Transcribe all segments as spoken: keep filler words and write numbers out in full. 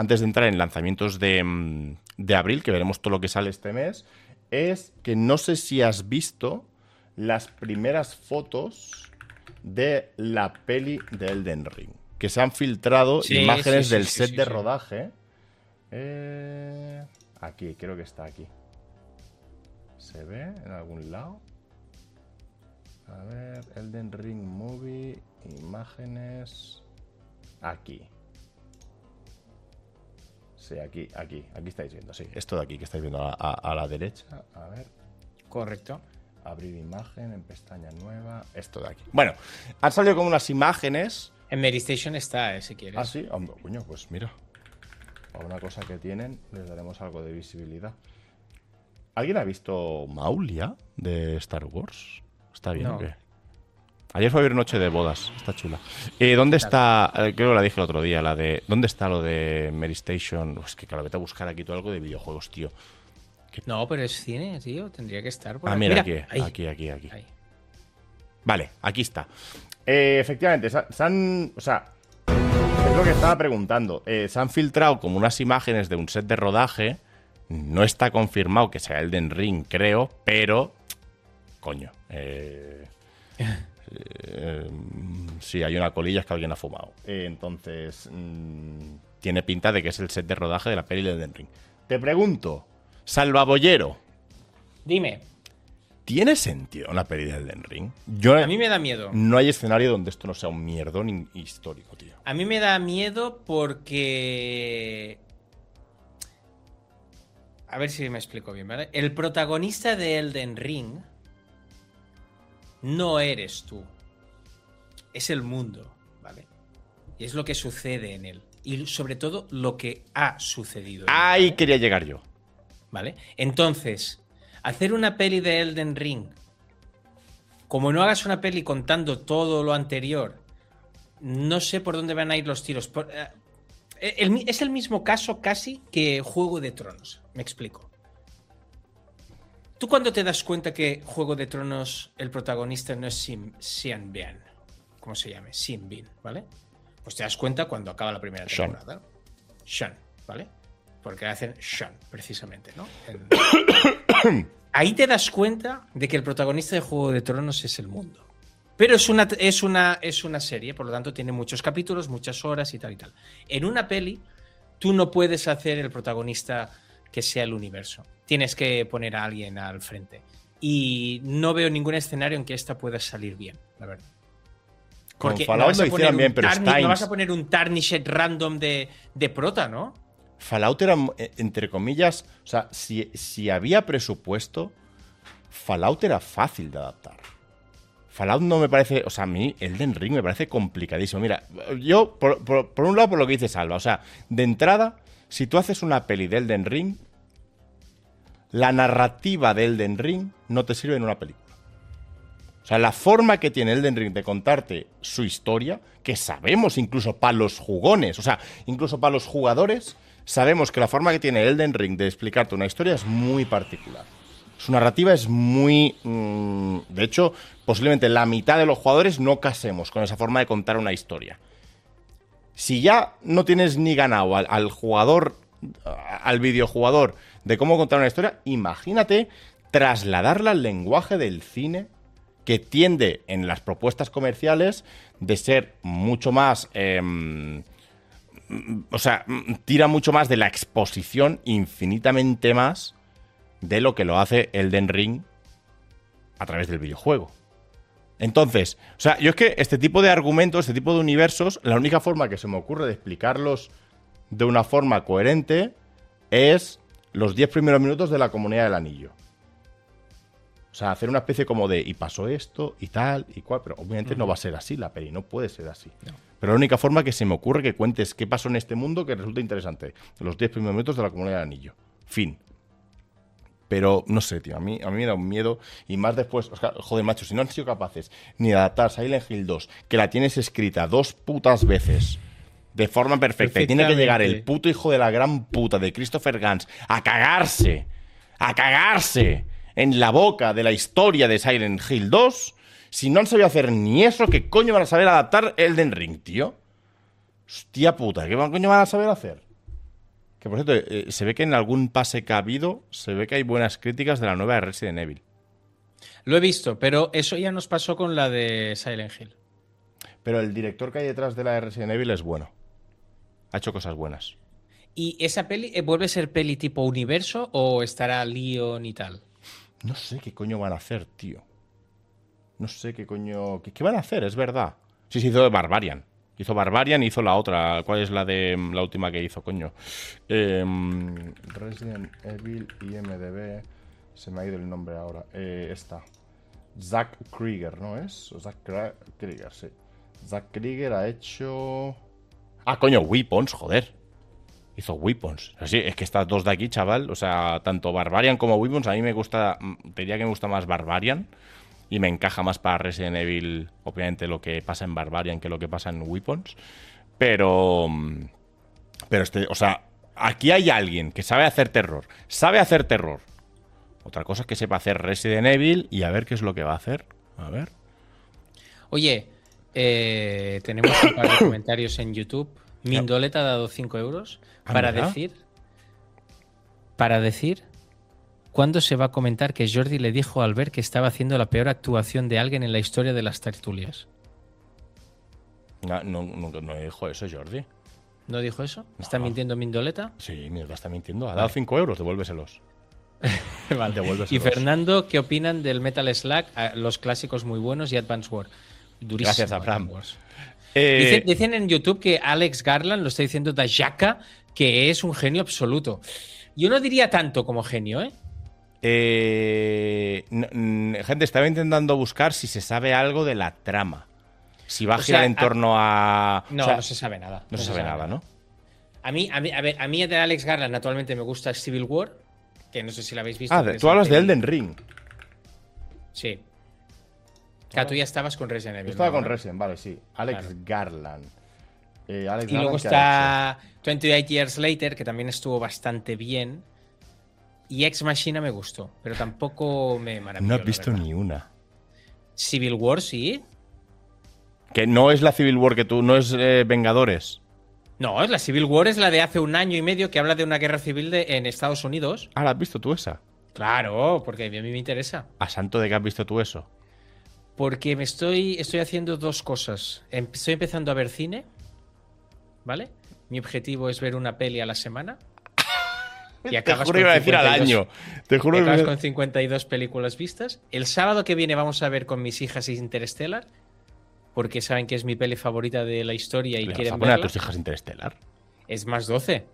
antes de entrar en lanzamientos de, de abril, que veremos todo lo que sale este mes, es que no sé si has visto las primeras fotos de la peli de Elden Ring, que se han filtrado sí, imágenes sí, sí, del sí, set sí, de sí. rodaje. Eh, aquí, creo que está aquí. ¿Se ve en algún lado? A ver, Elden Ring Movie, imágenes... Aquí. Sí, aquí, aquí, aquí estáis viendo, sí. Esto de aquí que estáis viendo a, a, a la derecha. A ver, Correcto. abrir imagen en pestaña nueva. Esto de aquí. Bueno, han salido como unas imágenes. En Medistation está, eh, si quieres. Ah, sí, oh, coño, pues mira. A una cosa que tienen, les daremos algo de visibilidad. ¿Alguien ha visto Maulia de Star Wars? ¿Está bien No. o qué? Ayer fue a ver Noche de Bodas, está chula. Eh, ¿Dónde está? Eh, creo que la dije el otro día, la de. ¿Dónde está lo de Medistation? Es que claro, vete a buscar aquí todo algo de videojuegos, tío. No, pero es cine, tío. Tendría que estar por Ah, ahí. mira, aquí, ahí. aquí, aquí, aquí. Ahí. Vale, aquí está. Eh, efectivamente, se, se han. O sea, es lo que estaba preguntando. Eh, se han filtrado como unas imágenes de un set de rodaje. No está confirmado que sea Elden Ring, creo, pero. Coño. Eh. Eh, sí, hay una colilla, es que alguien ha fumado. Eh, entonces, mmm, tiene pinta de que es el set de rodaje de la peli de Elden Ring. Te pregunto, Salvabollero, Dime. ¿tiene sentido una peli de Elden Ring? Yo, A mí me da miedo. No hay escenario donde esto no sea un mierdón histórico, tío. A mí me da miedo porque... A ver si me explico bien, ¿vale? El protagonista de Elden Ring no eres tú. Es el mundo, ¿vale? Y es lo que sucede en él. Y sobre todo lo que ha sucedido. Ahí ¿vale? quería llegar yo. ¿Vale? Entonces, hacer una peli de Elden Ring, como no hagas una peli contando todo lo anterior, no sé por dónde van a ir los tiros. Por, eh, el, es el mismo caso casi que Juego de Tronos. Me explico. ¿Tú cuándo te das cuenta que Juego de Tronos el protagonista no es Sim, Xian Bian? ¿Cómo se llame? Sim Bin, ¿vale? Pues te das cuenta cuando acaba la primera temporada. Sean, ¿vale? Porque hacen Sean, precisamente, ¿no? En... Ahí te das cuenta de que el protagonista de Juego de Tronos es el mundo. Pero es una, es, una, es una serie, por lo tanto tiene muchos capítulos, muchas horas y tal y tal. En una peli, tú no puedes hacer el protagonista que sea el universo. Tienes que poner a alguien al frente. Y no veo ningún escenario en que esta pueda salir bien, la verdad. Porque Con Fallout no lo hicieron bien, pero tarnish, Steins... no vas a poner un Tarnished random de, de prota, ¿no? Fallout era, entre comillas, o sea, si, si había presupuesto, Fallout era fácil de adaptar. Fallout no me parece, o sea, a mí Elden Ring me parece complicadísimo. Mira, yo, por, por, por un lado, por lo que dice Salva, o sea, de entrada, si tú haces una peli de Elden Ring, la narrativa de Elden Ring no te sirve en una película. O sea, la forma que tiene Elden Ring de contarte su historia, que sabemos incluso para los jugones, o sea, incluso para los jugadores, sabemos que la forma que tiene Elden Ring de explicarte una historia es muy particular. Su narrativa es muy... Mmm, de hecho, posiblemente la mitad de los jugadores no casemos con esa forma de contar una historia. Si ya no tienes ni ganado al, al jugador, al videojugador, de cómo contar una historia, imagínate trasladarla al lenguaje del cine, que tiende en las propuestas comerciales de ser mucho más... Eh, o sea, tira mucho más de la exposición, infinitamente más de lo que lo hace Elden Ring a través del videojuego. Entonces, o sea, yo es que este tipo de argumentos, este tipo de universos, la única forma que se me ocurre de explicarlos de una forma coherente es los diez primeros minutos de la Comunidad del Anillo. O sea, hacer una especie como de, y pasó esto, y tal, y cual, pero obviamente uh-huh. no va a ser así la peli, no puede ser así. No. Pero la única forma que se me ocurre que cuentes qué pasó en este mundo que resulta interesante. Los diez primeros minutos de la Comunidad del Anillo. Fin. Pero, no sé, tío, a mí, a mí me da un miedo, y más después, o sea, joder, macho, si no han sido capaces ni de adaptar Silent Hill dos, que la tienes escrita dos putas veces, de forma perfecta, y tiene que llegar el puto hijo de la gran puta de Christopher Gans a cagarse, a cagarse en la boca de la historia de Silent Hill dos, si no han sabido hacer ni eso, ¿qué coño van a saber adaptar Elden Ring, tío? Hostia puta, ¿qué coño van a saber hacer? Que por cierto, eh, se ve que en algún pase que ha habido, se ve que hay buenas críticas de la nueva de Resident Evil. Lo he visto, pero eso ya nos pasó con la de Silent Hill. Pero el director que hay detrás de la de Resident Evil es bueno. Ha hecho cosas buenas. ¿Y esa peli eh, vuelve a ser peli tipo universo o estará Leon y tal? No sé qué coño van a hacer, tío. No sé qué coño... ¿Qué, qué van a hacer? Es verdad. Sí, se hizo de Barbarian. Hizo Barbarian y hizo la otra. ¿Cuál es la de la última que hizo, coño? Eh, Resident Evil, I M D B... Se me ha ido el nombre ahora. Eh, esta. Zack Krieger, ¿no es? O Zack Krieger, sí. Zack Krieger ha hecho... Ah, coño, Weapons, joder. Hizo Weapons. Así, es que estas dos de aquí, chaval, o sea, tanto Barbarian como Weapons, a mí me gusta, te diría que me gusta más Barbarian y me encaja más para Resident Evil, obviamente, lo que pasa en Barbarian que lo que pasa en Weapons. Pero, pero este, o sea, aquí hay alguien que sabe hacer terror, sabe hacer terror. Otra cosa es que sepa hacer Resident Evil y a ver qué es lo que va a hacer. A ver. Oye, eh, tenemos un par de comentarios en YouTube. Mindoleta ha dado cinco euros para mira. decir, para decir, ¿cuándo se va a comentar que Jordi le dijo a Albert que estaba haciendo la peor actuación de alguien en la historia de las tertulias? No, no, no, no dijo eso, Jordi. ¿No dijo eso? ¿Está No. mintiendo Mindoleta? Sí, mira, está mintiendo. Ha dado cinco euros, devuélveselos. Vale. Devuélveselos. Y Fernando, ¿qué opinan del Metal Slug, los clásicos muy buenos y Advance War? Durísimo. Gracias, Abraham. Advance Wars. Eh, Dicen, dicen en YouTube que Alex Garland, lo está diciendo Dajaka, que es un genio absoluto. Yo no diría tanto como genio, ¿eh? eh, n- n- gente, estaba intentando buscar si se sabe algo de la trama. Si va a O girar sea, en torno a... No, o sea, no se sabe nada. no se sabe nada, ¿no? A mí, a mí, a ver, a mí de Alex Garland naturalmente me gusta Civil War, que no sé si la habéis visto. Ah, que de- es tú la hablas de peli- Elden Ring. Sí. Claro, tú ya estabas con Resident Evil. Yo estaba ¿no? con Resident, vale, sí. Alex Claro. Garland. Eh, Alex Y luego Garland, ¿qué ha está veintiocho Years Later, que también estuvo bastante bien. Y Ex Machina me gustó, pero tampoco me hecho? maravilló. No has la visto verdad. ni una. Civil War, sí. Que no es la Civil War que tú, no es eh, Vengadores. No, es la Civil War es la de hace un año y medio que habla de una guerra civil de, en Estados Unidos. Ah, ¿la has visto tú esa? Claro, porque a mí me interesa. ¿A santo de que has visto tú eso? Porque me estoy, estoy haciendo dos cosas. Em- Estoy empezando a ver cine, ¿vale? Mi objetivo es ver una peli a la semana. Y Te acabas juro con iba a decir al cincuenta y dos año. Te juro y que... acabas con cincuenta y dos películas vistas. El sábado que viene vamos a ver con mis hijas Interstellar, porque saben que es mi peli favorita de la historia y ¿Le vas quieren a poner a verla. tus hijas Interestelar? Es más doce.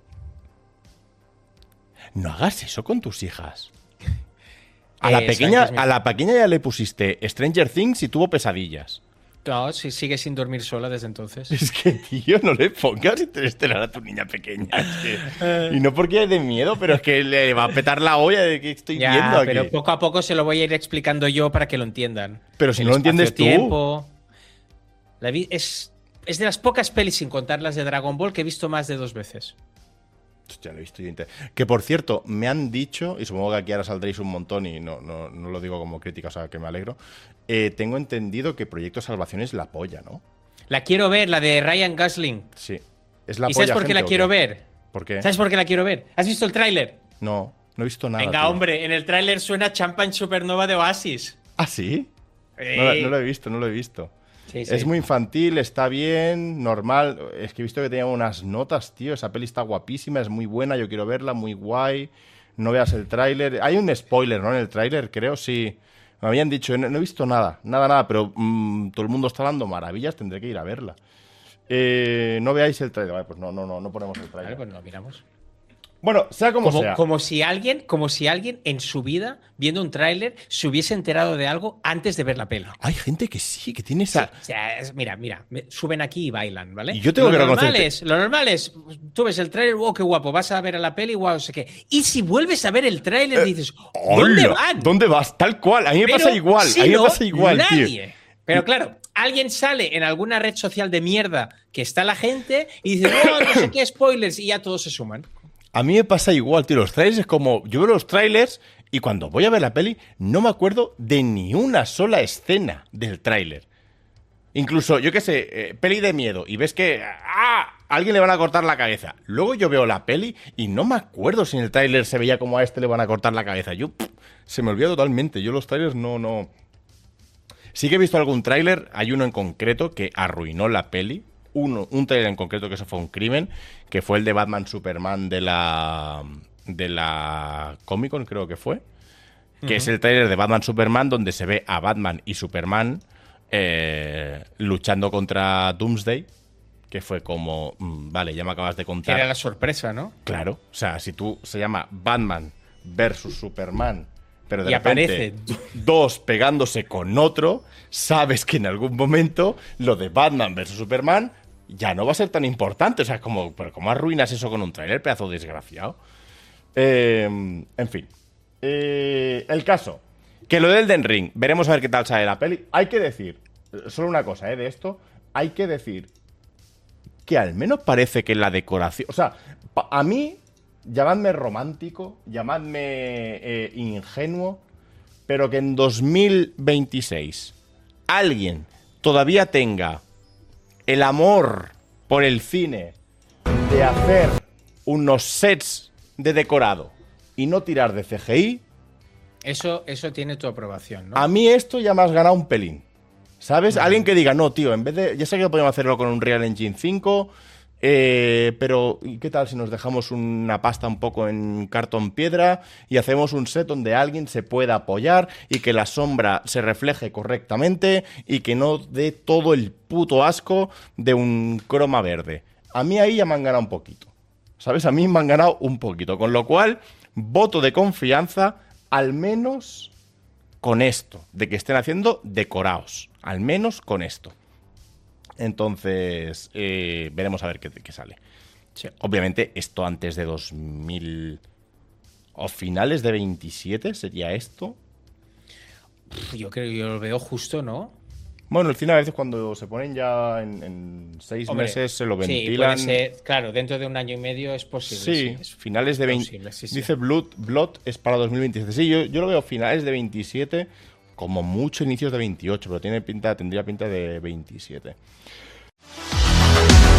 No hagas eso con tus hijas. A la, Eh, pequeña, saben que es mi- a la pequeña ya le pusiste Stranger Things y tuvo pesadillas. No, si sigue sin dormir sola desde entonces. Es que, tío, no le pongas Interestelar a tu niña pequeña. Es que- y no porque es de miedo, pero es que le va a petar la olla de que estoy Ya, viendo aquí. pero poco a poco se lo voy a ir explicando yo para que lo entiendan. Pero si El no lo entiendes tú. espacio-tiempo. La vi- es, es de las pocas pelis, sin contar las de Dragon Ball, que he visto más de dos veces. Ya lo he visto yo inter- Que por cierto, me han dicho, y supongo que aquí ahora saldréis un montón y no, no, no lo digo como crítica, o sea que me alegro. eh, tengo entendido que Proyecto Salvación es la polla, ¿no? La quiero ver, la de Ryan Gosling. Sí. Es la ¿Y polla. sabes por qué gente, la ¿o quiero qué? ver? ¿Por qué? ¿Sabes por qué la quiero ver? ¿Has visto el tráiler? No, no he visto nada. Venga, tío. hombre, en el tráiler suena Champagne Supernova de Oasis. ¿Ah, sí? Eh. No, lo- no lo he visto, no lo he visto. Sí, sí. Es muy infantil, está bien, normal. Es que he visto que tenía unas notas, tío. Esa peli está guapísima, es muy buena, yo quiero verla, muy guay. No veas el tráiler. Hay un spoiler, ¿no? En el tráiler, creo, sí. Me habían dicho, no, no he visto nada, nada, nada, pero mm, todo el mundo está dando maravillas, tendré que ir a verla. Eh, no veáis el tráiler, vale, pues no, no, no, no ponemos el Vale, tráiler. pues lo miramos. Bueno, sea como, Como, sea. como si alguien, como si alguien en su vida, viendo un tráiler, se hubiese enterado de algo antes de ver la peli. Hay gente que sí, que tiene esa... O sea, es- mira, mira, me- suben aquí y bailan, ¿vale? Y yo tengo lo que normal reconocerte- es, Lo normal es, tú ves el tráiler, wow, qué guapo, vas a ver a la peli, wow, no sé qué. Y si vuelves a ver el tráiler, dices, ¿dónde Eh, ¡Hola! van? ¿Dónde vas? Tal cual. A mí me Pero pasa igual. si a mí me no, pasa igual, nadie. tío. Pero claro, alguien sale en alguna red social de mierda que está la gente y dice, no, no sé qué spoilers, y ya todos se suman. A mí me pasa igual, tío. Los trailers es como... Yo veo los trailers y cuando voy a ver la peli no me acuerdo de ni una sola escena del tráiler. Incluso, yo qué sé, eh, peli de miedo y ves que... ¡Ah! alguien le van a cortar la cabeza. Luego yo veo la peli y no me acuerdo si en el tráiler se veía como a este le van a cortar la cabeza. Yo, pff, se me olvidó totalmente. Yo los trailers no, no... Sí que he visto algún tráiler, hay uno en concreto que arruinó la peli. Uno, un tráiler en concreto que eso fue un crimen, que fue el de Batman Superman de la de la Comic Con, creo que fue. Que uh-huh. es el tráiler de Batman Superman donde se ve a Batman y Superman eh, luchando contra Doomsday. Que fue como, mmm, vale, ya me acabas de contar. Era la sorpresa, ¿no? Claro, o sea, si tú se llama Batman versus Superman, pero de y repente aparece dos pegándose con otro, sabes que en algún momento lo de Batman versus Superman ya no va a ser tan importante. O sea, como, pero ¿cómo arruinas eso con un tráiler, pedazo desgraciado? Eh, en fin. Eh, el caso, que lo del Elden Ring, veremos a ver qué tal sale la peli. Hay que decir, solo una cosa, ¿eh? De esto, hay que decir que al menos parece que la decoración... O sea, a mí, llamadme romántico, llamadme eh, ingenuo, pero que en dos mil veintiséis alguien todavía tenga el amor por el cine de hacer unos sets de decorado y no tirar de C G I... Eso, eso tiene tu aprobación, ¿no? A mí esto ya me has ganado un pelín. ¿Sabes? Uh-huh. Alguien que diga, no, tío, en vez de... Ya sé que podemos hacerlo con un Real Engine cinco, eh, pero ¿y qué tal si nos dejamos una pasta un poco en cartón piedra y hacemos un set donde alguien se pueda apoyar y que la sombra se refleje correctamente y que no dé todo el puto asco de un croma verde? A mí ahí ya me han ganado un poquito. ¿Sabes? A mí me han ganado un poquito. Con lo cual, voto de confianza, al menos con esto, de que estén haciendo decorados. Al menos con esto. Entonces, eh, veremos a ver qué, qué sale. Sí. Obviamente, esto antes de dos mil... o finales de veintisiete, ¿sería esto? Yo creo que yo lo veo justo, ¿no? Bueno, el cine a veces cuando se ponen ya en, en seis Hombre, meses se lo ventilan. Sí, puede ser, claro, dentro de un año y medio es posible. Sí, sí. Es finales de veinte. Sí, sí. Dice Blood, Blood es para dos mil veintisiete. Sí, yo, yo lo veo finales de veintisiete, como mucho inicios de veintiocho, pero tiene pinta, tendría pinta de veintisiete.